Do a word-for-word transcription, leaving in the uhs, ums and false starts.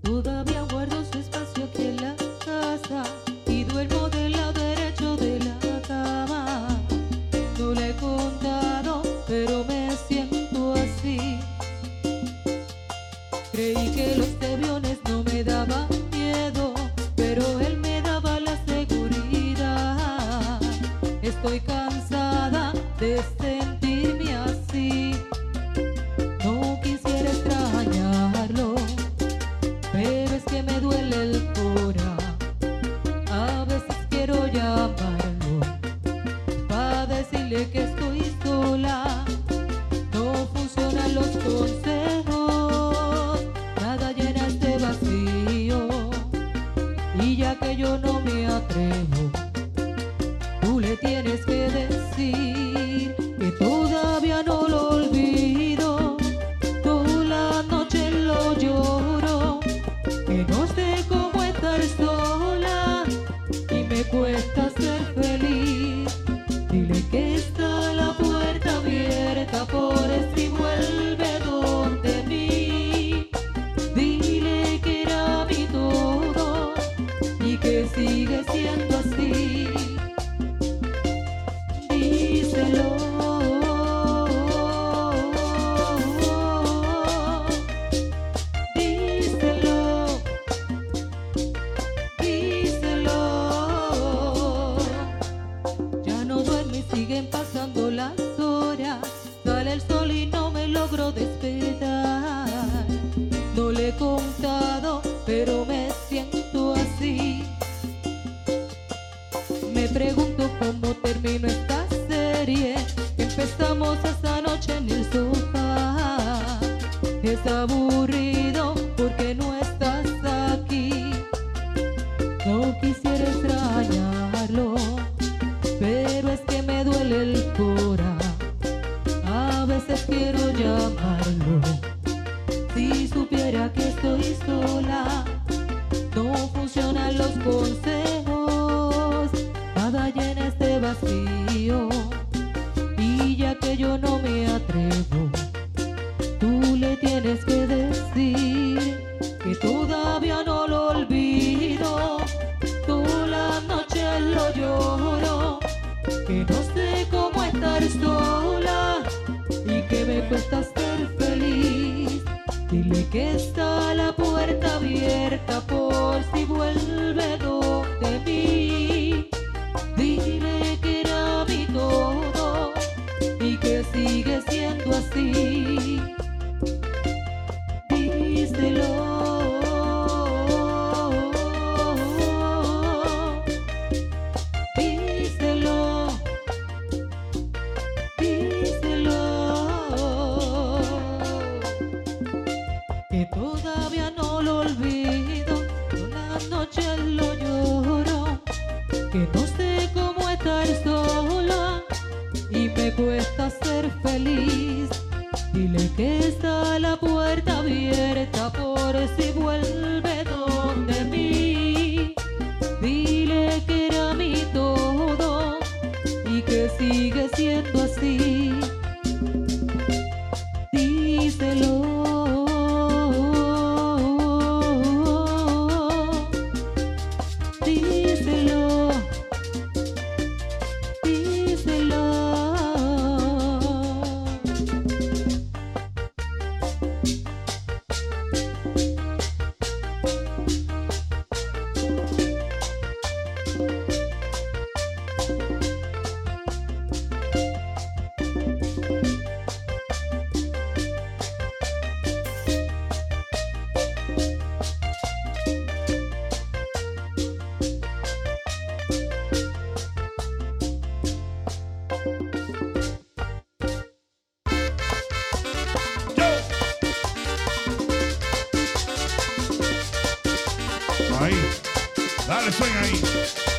Todavía guardo su espacio aquí en la casa y duermo del lado derecho de la cama. No le he contado, pero me siento así. Creí que los aviones no me daban miedo, pero él me daba la seguridad. Estoy cansada de sentirme así. No quisiera extrañarlo, pero es que me duele el cora. A veces quiero llamarlo para decirle que estoy sola. No funcionan los consejos, nada llena este vacío. Y ya que yo no me atrevo, tú le tienes que decir que todavía no lo olvido. Toda la noche lo lloro, que no sé cómo estar sola y me cuesta ser feliz. Dile que está la puerta abierta por si vuelve donde mí. Dile que era mi todo y que sigue siendo así. Díselo. Díselo. Díselo. Ya no duerme y siguen pasando las horas. Sale el sol y no me logro despertar. No le he contado, pero me siento así. Me pregunto cómo terminó esta serie que empezamos esta noche en el sofá. Es aburrido porque no estás aquí. No quisiera extrañarlo, pero es que me duele el cora. A veces quiero llamarlo. Si supiera que estoy sola, no funcionan los consejos, nada llena este vacío. Y ya que yo no me atrevo, tú le tienes que decir que todavía no lo olvido. Toda la noche lo lloro, que no sé cómo estar sola y que me cuesta ser feliz. Dile que está la puerta abierta por si vuelve donde mí. Dile que era mi todo y que sigue siendo así. Díselo. Díselo. Díselo. Que todavía no lo olvido. Toda la noche lo lloro, que no sé cómo estar sola y me cuesta ser feliz. Dile que está la puerta abierta por si vuelve donde mí. Dile que era mi todo y que sigue siendo así. Díselo. Díselo. Díselo. Ahí, dale, suena ahí.